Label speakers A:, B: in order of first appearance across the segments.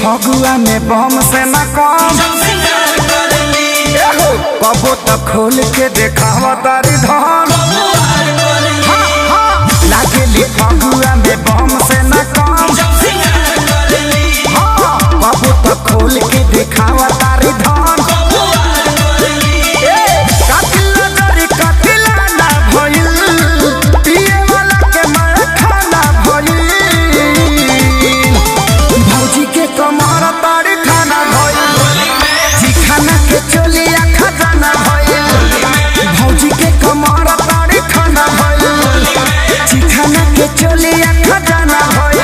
A: फगुआ में बम से न कम कबो तो खोल के देखावा तारी धन लागेली फगुआ में बम से न कम कबो तो खोल के देखावा तारी धन चलिया खजाना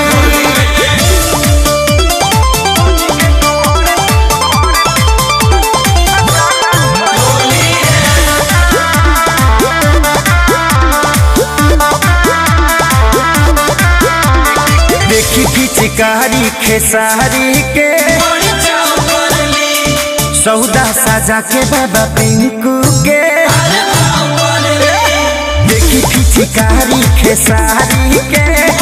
A: देखी की चिकारी खेसारी के सौदा साजा के बाबा पिंकू के देखी की चिकारी खेसारी के